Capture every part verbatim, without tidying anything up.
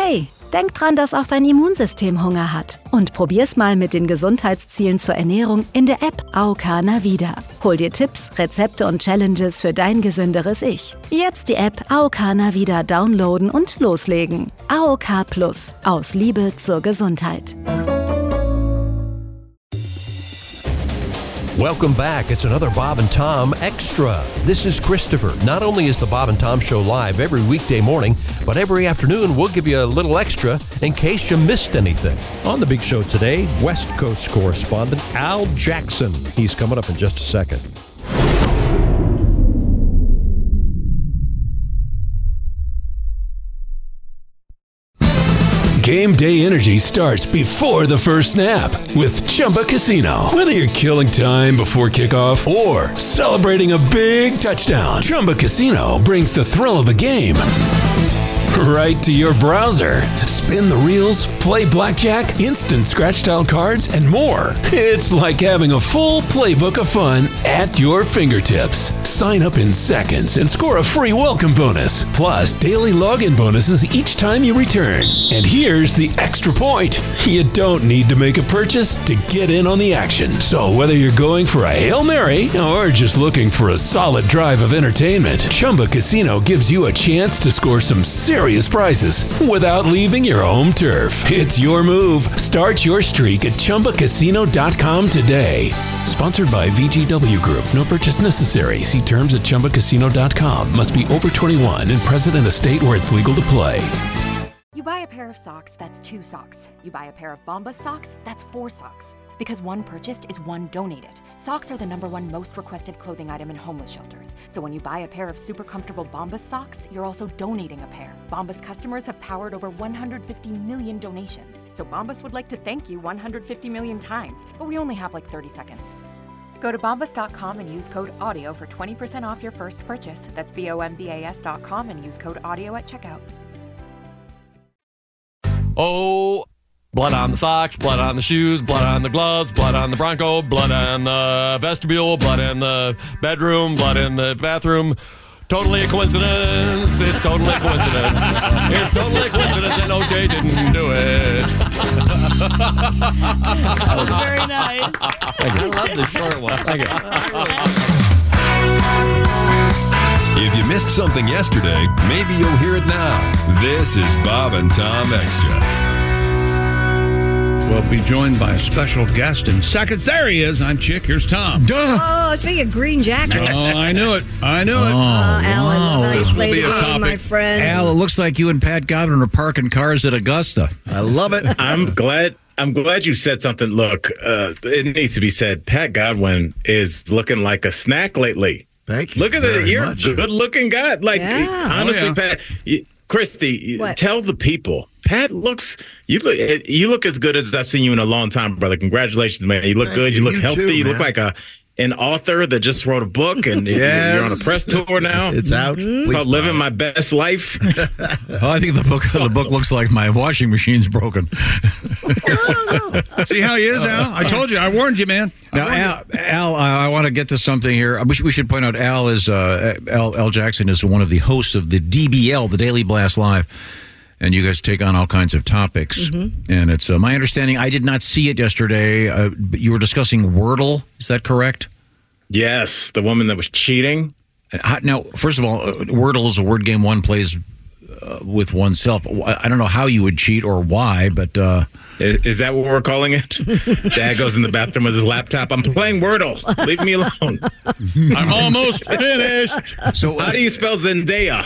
Hey, denk dran, dass auch dein Immunsystem Hunger hat. Und probier's mal mit den Gesundheitszielen zur Ernährung in der App A O K Navida. Hol dir Tipps, Rezepte und Challenges für dein gesünderes Ich. Jetzt die App A O K Navida downloaden und loslegen. A O K Plus. Aus Liebe zur Gesundheit. Welcome back. It's another Bob and Tom Extra. This is Christopher. Not only is the Bob and Tom Show live every weekday morning, but every afternoon we'll give you a little extra in case you missed anything. On the big show today, West Coast correspondent Al Jackson. He's coming up in just a second. Game day energy starts before the first snap with Chumba Casino. Whether you're killing time before kickoff or celebrating a big touchdown, Chumba Casino brings the thrill of the game right to your browser. Spin the reels, play blackjack, instant scratch-style cards, and more. It's like having a full playbook of fun at your fingertips. Sign up in seconds and score a free welcome bonus. Plus, daily login bonuses each time you return. And here's the extra point. You don't need to make a purchase to get in on the action. So whether you're going for a Hail Mary or just looking for a solid drive of entertainment, Chumba Casino gives you a chance to score some serious prizes without leaving your home turf. It's your move. Start your streak at Chumba Casino dot com today. Sponsored by V G W Group. No purchase necessary. See terms at Chumba Casino dot com. Must be over twenty-one and present in a state where it's legal to play. You buy a pair of socks, that's two socks. You buy a pair of Bombas socks, that's four socks. Because one purchased is one donated. Socks are the number one most requested clothing item in homeless shelters. So when you buy a pair of super comfortable Bombas socks, you're also donating a pair. Bombas customers have powered over one hundred fifty million donations. So Bombas would like to thank you one hundred fifty million times. But we only have like thirty seconds. Go to bombas dot com and use code AUDIO for twenty percent off your first purchase. That's B O M B A S dot com and use code AUDIO at checkout. Oh, blood on the socks, blood on the shoes, blood on the gloves, blood on the Bronco, blood on the vestibule, blood in the bedroom, blood in the bathroom. Totally a coincidence. It's totally a coincidence. It's totally a coincidence and O J didn't do it. That was very nice. I love the short one. Thank you. If you missed something yesterday, maybe you'll hear it now. This is Bob and Tom Extra. We'll be joined by a special guest in seconds. There he is. I'm Chick. Here's Tom. Duh. Oh, speaking of green jackets. Oh, I knew it. I knew it. Oh, uh, Alan, wow. how you This will played be the a game, topic. my friend. Al, it looks like you and Pat Godwin are parking cars at Augusta. I love it. I'm glad. I'm glad you said something. Look, uh, it needs to be said. Pat Godwin is looking like a snack lately. Thank you. Look at very that. You're much. a good-looking guy. Like, Yeah. honestly, Oh, yeah. Pat, you, Christy, What? tell the people. Pat looks. You look. You look as good as I've seen you in a long time, brother. Congratulations, man. You look Thank good. You, you. look You healthy. too, you look man. like a an author that just wrote a book, and Yes. you're on a press tour now. It's out. It's Please called buy Living it. My Best Life. Oh, I think the book the book looks like my washing machine's broken. See how he is, Al? I told you. I warned you, man. I Now, warned you. Al, Al uh, I want to get to something here. We should, we should point out Al is uh, Al, Al Jackson is one of the hosts of the D B L, the Daily Blast Live, and you guys take on all kinds of topics. Mm-hmm. And it's uh, my understanding. I did not see it yesterday, uh, but you were discussing Wordle. Is that correct? Yes, the woman that was cheating. How, now, first of all, uh, Wordle is a word game one plays uh, with oneself. I don't know how you would cheat or why, but uh, Is, is that what we're calling it? Dad goes in the bathroom with his laptop. I'm playing Wordle. Leave me alone. I'm almost finished. so How do you spell Zendaya?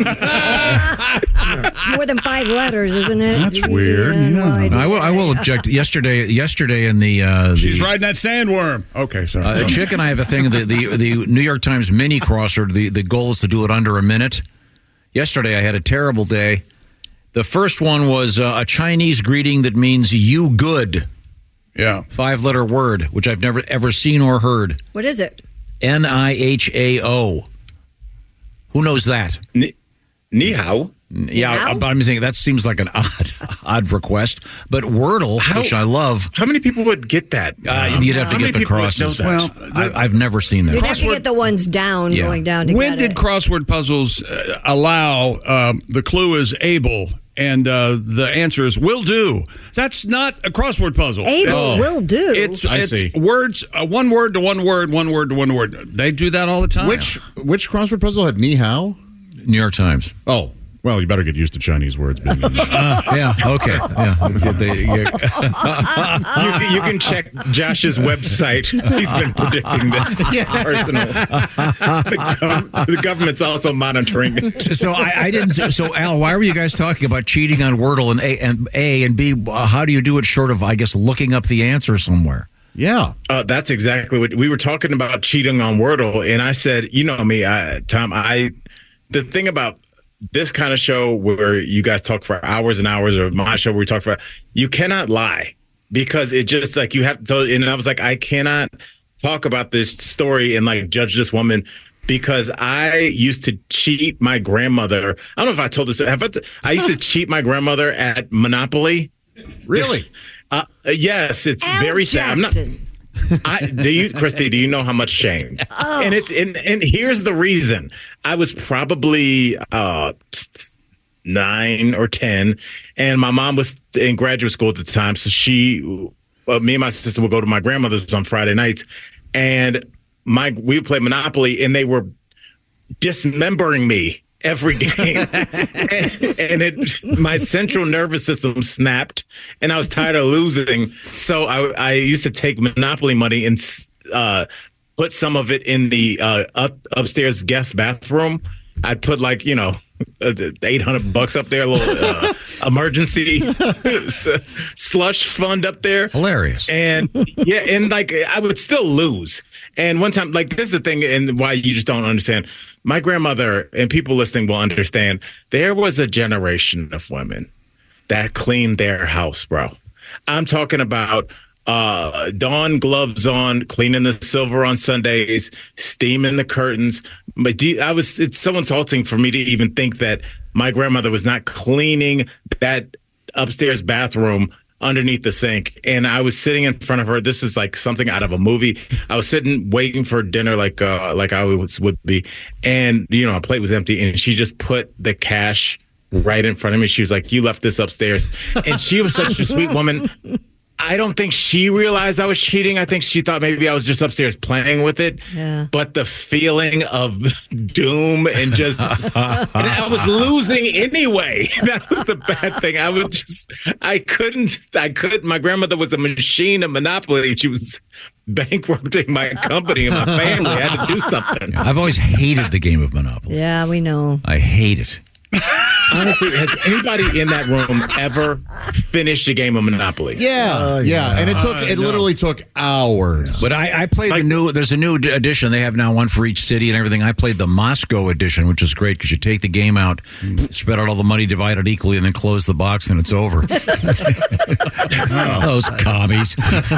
It's more than five letters, isn't it? That's weird. Yeah, Yeah. well, I, I will. I will object. Yesterday, yesterday in the uh, She's the, riding that sandworm. Okay, sorry. Uh, Chick and I have a thing. The, the the New York Times mini crossword. The the goal is to do it under a minute. Yesterday, I had a terrible day. The first one was uh, a Chinese greeting that means "you good." Yeah, five letter word, which I've never ever seen or heard. What is it? N I H A O. Who knows that? Ni, ni hao. Yeah, but I'm saying that seems like an odd, odd request. But Wordle, How- which I love, How many people would get that? uh, you'd have to How many get the people would crosses. know that? Well, I, I've never seen that. You'd have to get the ones down, Yeah. going down to when get did it. crossword puzzles uh, allow um, the clue is able and uh, the answer is will do. That's not a crossword puzzle. Able Oh. will do. It's, I it's see. words, uh, one word to one word, one word to one word. They do that all the time. Which which crossword puzzle had ni hao? New York Times. Oh, well, you better get used to Chinese words. Being in there. Uh, yeah, okay. Yeah. They- yeah. you, can- you can check Josh's website. He's been predicting this. Personal. The, gov- the government's also monitoring it. So I, I didn't. So Al, why were you guys talking about cheating on Wordle and A and A and B? Uh, how do you do it short of, I guess, looking up the answer somewhere? Yeah, uh, that's exactly what we were talking about, cheating on Wordle, and I said, you know me, I, Tom. I the thing about this kind of show where you guys talk for hours and hours, or my show where we talk for, you cannot lie because it just like you have to. And I was like, I cannot talk about this story and like judge this woman because I used to cheat my grandmother. I don't know if I told this. Have I, t- I used to cheat my grandmother at Monopoly. Really? Uh, yes, it's Al very sad. I'm not. Jackson. I, do you, Christy? Do you know how much shame? Oh. And it's and, and here's the reason. I was probably uh, nine or ten, and my mom was in graduate school at the time. So she, uh, me and my sister would go to my grandmother's on Friday nights, and my we would play Monopoly, and they were dismembering me every game, and, and it my central nervous system snapped, and I was tired of losing. So I, I used to take Monopoly money and uh, put some of it in the uh, up, upstairs guest bathroom. I'd put like you know eight hundred bucks up there, a little uh, emergency slush fund up there. Hilarious. And yeah, and like I would still lose. And one time, like this is the thing, and why you just don't understand. My grandmother and people listening will understand. There was a generation of women that cleaned their house, bro. I'm talking about uh, dawn gloves on, cleaning the silver on Sundays, steaming the curtains. But do you, I was. It's so insulting for me to even think that my grandmother was not cleaning that upstairs bathroom underneath the sink, and I was sitting in front of her. This is like something out of a movie. I was sitting waiting for dinner, like uh, like I was, would be, and you know, my plate was empty, and she just put the cash right in front of me. She was like, "You left this upstairs," and she was such a sweet woman. I don't think she realized I was cheating. I think she thought maybe I was just upstairs playing with it. Yeah. But the feeling of doom and just, and I was losing anyway. That was the bad thing. I would just, I couldn't, I couldn't. My grandmother was a machine of Monopoly. She was bankrupting my company and my family. I had to do something. I've always hated the game of Monopoly. Yeah, we know. I hate it. Honestly, has anybody in that room ever finished a game of Monopoly? Yeah, Uh, yeah, yeah. and it took I it know. literally took hours. But I, I played the new. There's a new d- edition. They have now one for each city and everything. I played the Moscow edition, which is great because you take the game out, spread out all the money, divide it equally, and then close the box, and it's over. Those commies.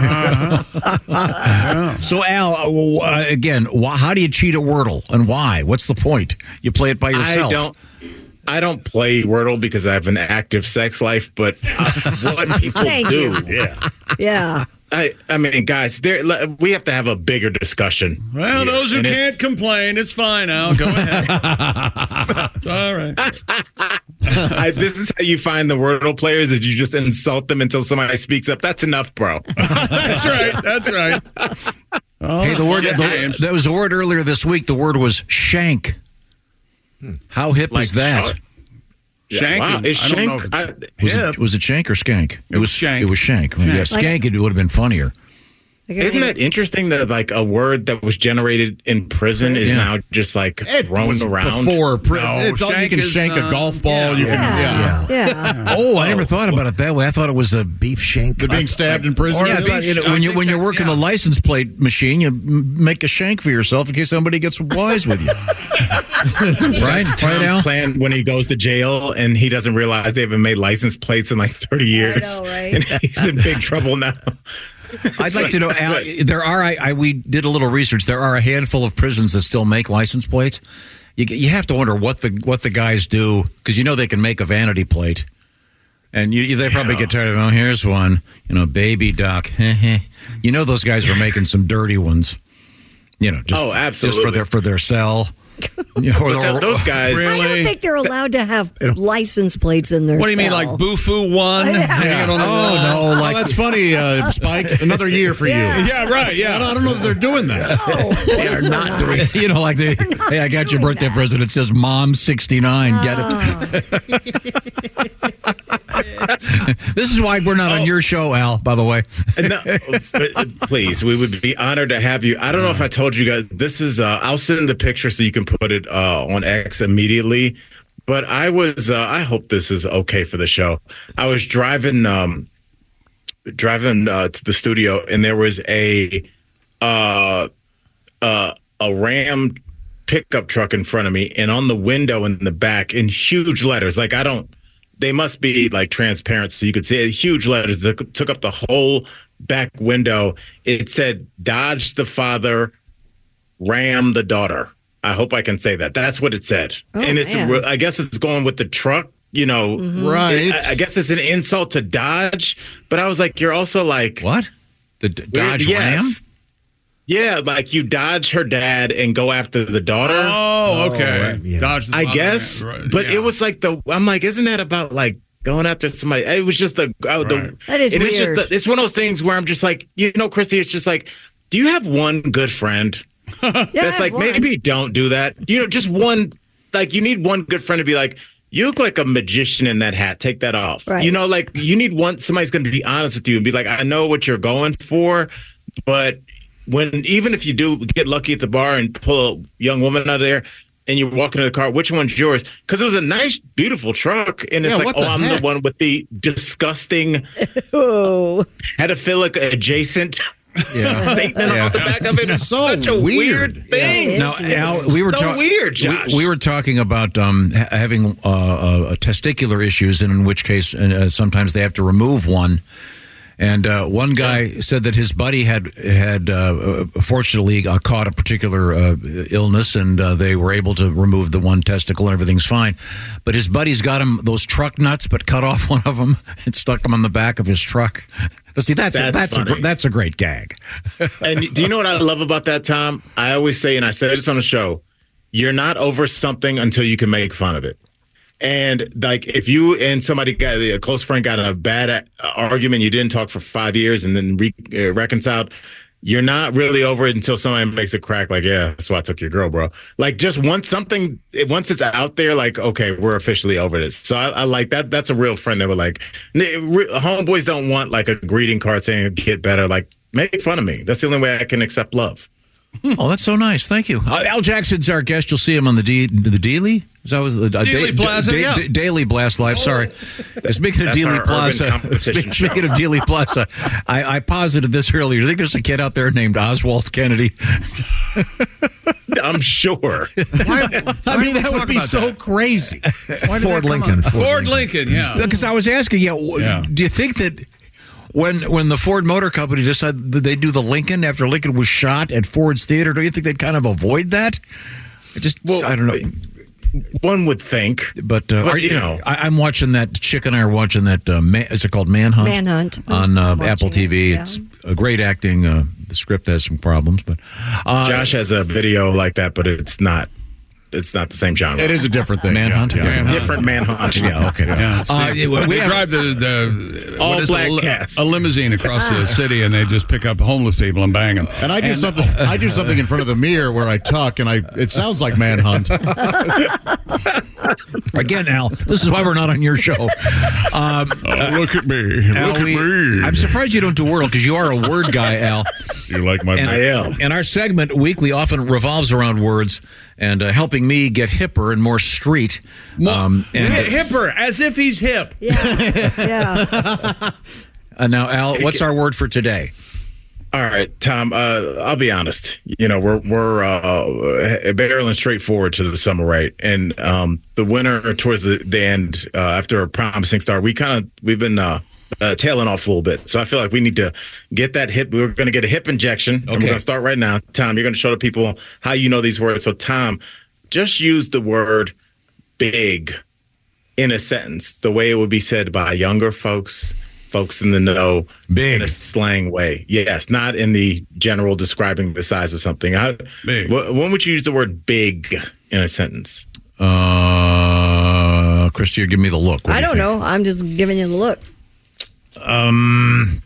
So Al, uh, w- uh, again, wh- how do you cheat at Wordle and why? What's the point? You play it by yourself. I don't. I don't play Wordle because I have an active sex life, but uh, what people Thank do, you. Yeah. Yeah. I, I mean, guys, there we have to have a bigger discussion. Well, here. those who And can't it's- complain, it's fine, Al. Go ahead. All right. I, this is how you find the Wordle players: is you just insult them until somebody speaks up. That's enough, bro. That's right. That's right. Oh, Hey, the word fun the, games. there was a word earlier this week. The word was shank. How hip Like is that? shot- Shank. Wow, is I don't know shank? if I, it's Was hip. it, was it shank or skank? It was shank. It was shank. Yeah, Shank. skank. It would have been funnier. Isn't that interesting that like a word that was generated in prison is Yeah. now just like It thrown was around? before. Pri- No, it's all, you shank can is, shank uh, a golf ball. You can, Yeah. yeah. Yeah. Oh, I never thought about it that way. I thought it was a beef shank. The being stabbed in prison. Yeah, I beef thought, you know, sh- when I you think when you're that's- working the yeah. license plate machine, you m- make a shank for yourself in case somebody gets wise with you. Right, right, Tom's Al? plan when he goes to jail and he doesn't realize they haven't made license plates in like thirty years. know, right? And he's in big trouble now. I'd like to know, Al, there are, I, I, we did a little research. There are a handful of prisons that still make license plates. You, you have to wonder what the what the guys do, because you know they can make a vanity plate. And you, they probably get tired of, oh, here's one, you know, baby doc. You know those guys are making some dirty ones. You know, just, Oh, absolutely. just for their for their cell. Yeah, or- But th- those guys. I don't think they're allowed to have license plates in their What do you mean, cell. like Bufu one? Yeah. hanging on the Oh, wall? no. Like, that's funny, uh, Spike. Another year for Yeah. you. Yeah, right, yeah. I don't, I don't know if they're doing that. No, They are not doing it. You know, like they, hey, I got your doing birthday that. present. It says Mom sixty-nine. Get it? This is why we're not on your show, Al, by the way. No, please, we would be honored to have you. I don't know if I told you guys. This is. Uh, I'll send the picture so you can put it uh, on X immediately. But I was. Uh, I hope this is okay for the show. I was driving, um, driving uh, to the studio, and there was a uh, uh, a Ram pickup truck in front of me, and on the window in the back, in huge letters, like I don't. They must be like transparent so you could see it. Huge letters that took up the whole back window. It said, Dodge the father, Ram the daughter. I hope I can say that. That's what it said. Oh, and it's, man. I guess it's going with the truck, you know. Mm-hmm. Right. It- I, I guess it's an insult to Dodge, but I was like, you're also like. What? The D- Dodge Yes. Ram? Yeah, like you dodge her dad and go after the daughter. Oh, okay. Oh, yeah. Dodge the I father, guess, right, but yeah. it was like the. I'm like, isn't that about like going after somebody? It was just the. Oh, the Right. That is it is just weird. the, it's one of those things where I'm just like, you know, Christy, it's just like, do you have one good friend? Yeah, I That's have like one. maybe don't do that. You know, just one. Like you need one good friend to be like, you look like a magician in that hat. Take that off. Right. You know, like you need one. Somebody's going to be honest with you and be like, I know what you're going for, but. When even if you do get lucky at the bar and pull a young woman out of there and you're walking in the car, which one's yours? Because it was a nice, beautiful truck, and it's Yeah, like, what oh, the I'm heck? the one with the disgusting Oh. pedophilic adjacent statement Yeah. on the back of it. It's So such a weird, weird. thing. Yeah, Now, it is Al, weird. we were so talking. weird, Josh. We, we were talking about um, ha- having uh, uh, testicular issues, and in which case, uh, sometimes they have to remove one. And uh, one guy said that his buddy had had uh, fortunately uh, caught a particular uh, illness, and uh, they were able to remove the one testicle, and everything's fine. But his buddy's got him those truck nuts, but cut off one of them and stuck them on the back of his truck. But see, that's That's a, that's a, funny. gr- that's a great gag. And do you know what I love about that, Tom? I always say, and I said this on the show, you're not over something until you can make fun of it. And like if you and somebody got a close friend got in a bad uh, argument, you didn't talk for five years and then re- uh, reconciled, you're not really over it until somebody makes a crack like, yeah, that's why I took your girl, bro. Like just once something, once it's out there, like, okay, we're officially over this. So I, I like that. That's a real friend that would like, n- re- homeboys don't want like a greeting card saying get better. Like make fun of me. That's the only way I can accept love. Oh, that's so nice. Thank you. Uh, Al Jackson's our guest. You'll see him on the D- the Daily. Is that was the uh, Dealey Da- Plaza, Da- yeah. Da- Daily Blast Live. Sorry. Speaking of That's Dealey our Plaza, urban competition speaking, speaking of Dealey Plaza, I, I posited this earlier. You think there's a kid out there named Oswald Kennedy? I'm sure. Why, I mean, that would be about so that? crazy. Why did Ford that come Lincoln. up? Ford Lincoln, yeah. Because I was asking, yeah, w- Yeah. do you think that when when the Ford Motor Company decided that they do the Lincoln after Lincoln was shot at Ford's Theater, do you think they'd kind of avoid that? I just, Well, I don't know. One would think. But, uh, But, are, you know. I, I'm watching that. Chick and I are watching that. Uh, man, is it called Manhunt? Manhunt. on uh, I'm watching Apple T V. it, yeah. It's a great acting. Uh, the script has some problems, but uh, Josh has a video like that, but it's not. It's not the same genre. It is a different thing. Manhunt? Yeah, yeah. Manhunt. different manhunt. yeah, okay. Yeah. Uh, See, we they have- drive the, the All what is black it, a, li- cast. a limousine across the city, and they just pick up homeless people and bang them. And I do something. I do something in front of the mirror where I tuck, and I. It sounds like Manhunt. Again, Al, this is why we're not on your show. Um, Oh, look at me! Al, Look at we- me! I'm surprised you don't do Wordle because you are a word guy, Al. You like my? And, I am. and our segment weekly often revolves around words and uh, helping me get hipper and more street. Um, and Hi- hipper, as if he's hip. Yeah. Yeah. uh, now, Al, what's our word for today? All right, Tom. Uh, I'll be honest. You know, we're we're uh, barreling straight forward to the summer, right? And um, the winter towards the, the end, uh, after a promising start, we kind of we've been uh, uh, tailing off a little bit. So I feel like we need to get that hip. We're going to get a hip injection, and we're going to start right now. Tom, you're going to show the people how you know these words. So, Tom, just use the word "big" in a sentence, the way it would be said by younger folks. Folks in the know, Big. in a slang way. Yes, not in the general describing the size of something. How, Big. wh- When would you use the word big in a sentence? Uh, Christy, you're giving me the look. What I do don't you know. I'm just giving you the look. think? Um,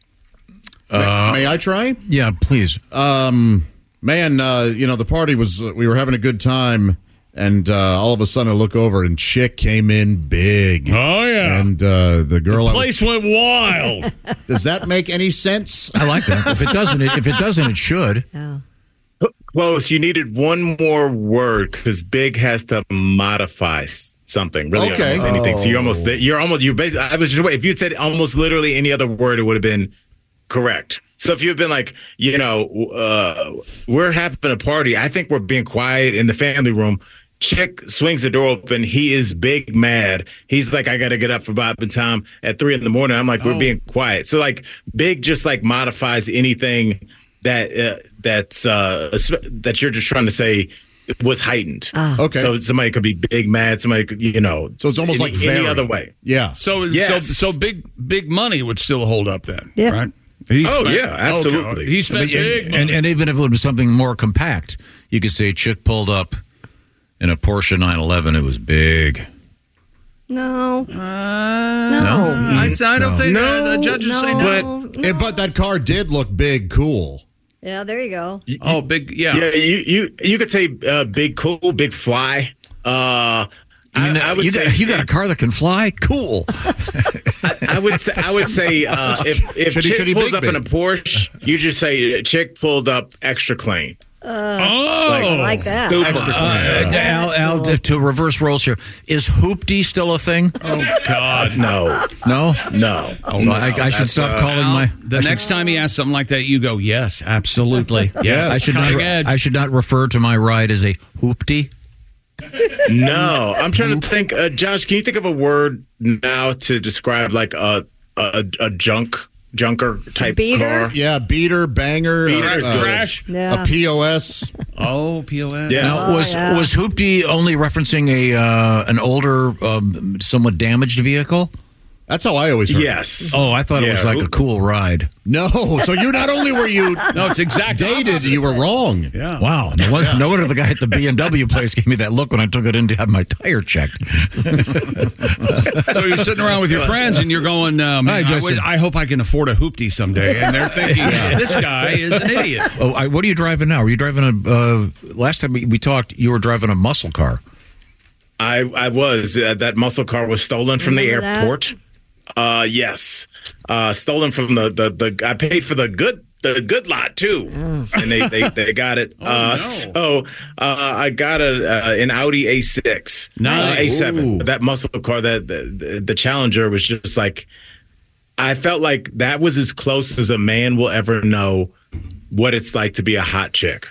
uh, May I try? yeah, please. Um, man, uh, you know, the party was, we were having a good time, and uh, all of a sudden I look over and Chick came in big. Oh, yeah. And uh, the girl. The I was- place went wild. Does that make any sense? I like that. If it doesn't, it, if it doesn't, it should. Oh. Close. You needed one more word because big has to modify s- something. Really, Okay. almost anything. So you're almost. You're almost. You basically. I was just. If you said almost literally any other word, it would have been correct. So if you've been like, you know, uh, we're having a party. I think we're being quiet in the family room. Chick swings the door open. He is big mad. He's like, I got to get up for Bob and Tom at three in the morning. I'm like, we're Oh. being quiet. So like, big just like modifies anything that uh, that's uh, that you're just trying to say was heightened. Okay. So somebody could be big mad. Somebody could, you know. So it's almost any, like any very. other way. Yeah. So, Yes. so, so big, big money would still hold up then, Yeah. right? He Oh, spent- yeah, absolutely. Okay. He spent But- big and, money. and, and even if it was something more compact, you could say Chick pulled up in a Porsche nine eleven. It was big. No. Uh, no. I, I don't think No, uh, the judges no, say no. no. Eh, but that car did look big, cool. Yeah, there you go. Oh, big, yeah. Yeah, you you you could say uh, big cool, big fly. Uh, I mean, I, I would you, say got, you got a car that can fly? Cool. I, I would say I would say uh, if if Chitty, Chick chitty, pulls big, up in a big. Porsche, you just say Chick pulled up extra clean. Oh, I like that. Super Extra clean. Uh, Al, Al, cool. to reverse roles here, is hoopty still a thing? oh God. No, No? no. Oh, so I, I should That's, stop uh, calling Al, my... the next time he asks something like that, you go, yes, absolutely. Yes. I should Cutting not. edge. I should not refer to my ride as a hoopty. No, I'm trying to think. Uh, Josh, can you think of a word now to describe like a a, a junk junker type Beater? car? Yeah, beater, banger, Beater uh, is uh, Trash. Yeah. a P O S. Oh, P O S. Yeah. Now, Oh, was yeah. was hoopty only referencing a uh, an older, um, somewhat damaged vehicle? That's how I always heard. it. Yes. Oh, I thought it Yeah, was like a hoop- cool ride. No, so you not only were you No, it's exact dated, opposite. you were wrong. Yeah. Wow. No, wonder, no wonder the guy at the B M W place gave me that look when I took it in to have my tire checked. So you're sitting around with your friends and you're going, um, Hi, I, Justin. would, I hope I can afford a hoopty someday. And they're thinking, this guy is an idiot. Oh, I, what are you driving now? Are you driving a? Uh, last time we, we talked, you were driving a muscle car. I I was uh, that muscle car was stolen from the Remember that? airport. Uh, yes, uh, stolen from the, the the. I paid for the good the good lot too, and they, they they got it. uh, no. So uh, I got a uh, an Audi A six, Nice. uh, A seven. Ooh. That muscle car, that the, the the Challenger was just like. I felt like that was as close as a man will ever know what it's like to be a hot chick,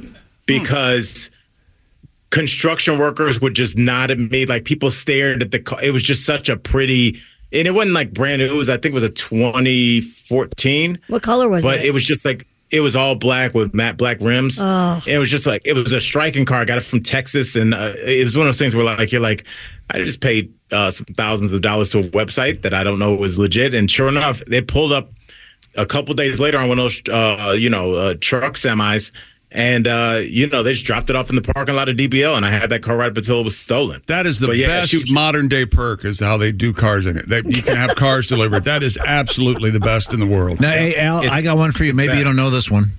because. Construction workers would just nod at me, like people stared at the car. It was just such a pretty, and it wasn't like brand new. It was, I think, it was a twenty fourteen. What color was but it? it was just like it was all black with matte black rims. Oh. It was just like it was a striking car. I got it from Texas, and uh, it was one of those things where like you're like, I just paid uh, some thousands of dollars to a website that I don't know was legit, and sure enough, they pulled up a couple days later on one of those, uh, you know, uh, truck semis. And, uh, you know, they just dropped it off in the parking lot of D B L, and I had that car right up until it was stolen. That is the But yeah, best she- modern day perk is how they do cars in it. They, you can have cars delivered. That is absolutely the best in the world. Now, hey, Al, It's I got one for you. Maybe you best. don't know this one.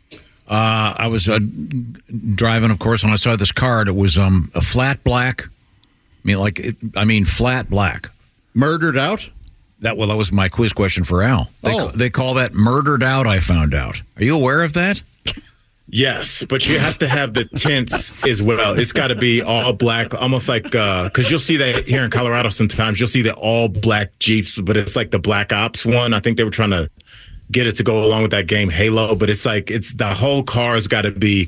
Uh, I was uh, driving, of course, and I saw this car. It was um, a flat black. I mean, like, it, I mean, flat black. Murdered out? That well, that was my quiz question for Al. They, Oh. they call that murdered out. I found out. Are you aware of that? Yes, but you have to have the tints as well. It's got to be all black, almost like, because you'll see that here in Colorado sometimes. You'll see the all black Jeeps, but it's like the Black Ops one. I think they were trying to get it to go along with that game Halo, but it's like, it's the whole car's got to be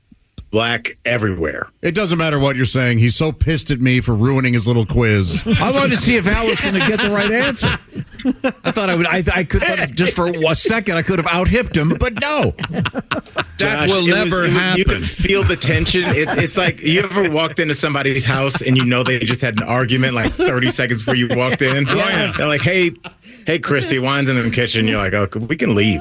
black everywhere. It doesn't matter what you're saying. He's so pissed at me for ruining his little quiz. I wanted to see if Al was going to get the right answer. I thought I would. I, I could just for a second I could have out hipped him, but no. That Josh, will it was- never it was- happen. You can feel the tension. It's, it's like you ever walked into somebody's house and you know they just had an argument like thirty seconds before you walked in. Yes. They're like, "Hey, Hey, Christy, wine's in the kitchen. You're like, oh, we can leave.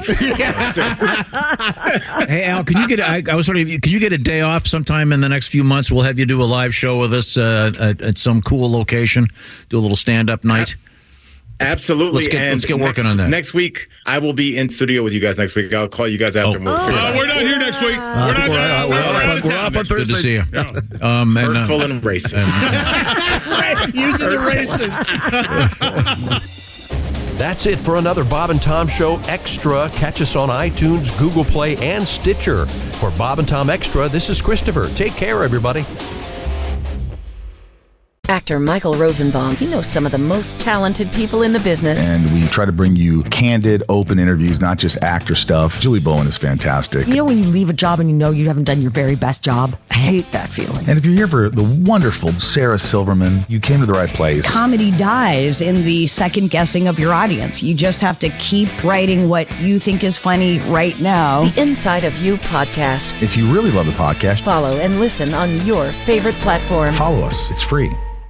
Hey, Al, can you get? I, I was wondering, can you get a day off sometime in the next few months? We'll have you do a live show with us uh, at, at some cool location. Do a little stand-up night. Absolutely. Let's get, and let's get working next, on that. Next week, I will be in studio with you guys next week. I'll call you guys after. Oh. We'll figure it Uh, out. we're not here next week. Uh, We're not. we're, uh, uh, we're, we're, we're, off, we're off on Good to Thursday. see you. Yeah. Um, and, uh, Hurtful and racist. Using the racist. That's it for another Bob and Tom Show Extra. Catch us on iTunes, Google Play, and Stitcher. For Bob and Tom Extra, this is Christopher. Take care, everybody. Actor Michael Rosenbaum. He knows some of the most talented people in the business. And we try to bring you candid, open interviews, not just actor stuff. Julie Bowen is fantastic. You know when you leave a job and you know you haven't done your very best job? I hate that feeling. And if you're here for the wonderful Sarah Silverman, you came to the right place. Comedy dies in the second guessing of your audience. You just have to keep writing what you think is funny right now. The Inside of You podcast. If you really love the podcast, Follow and listen on your favorite platform. follow us. It's free.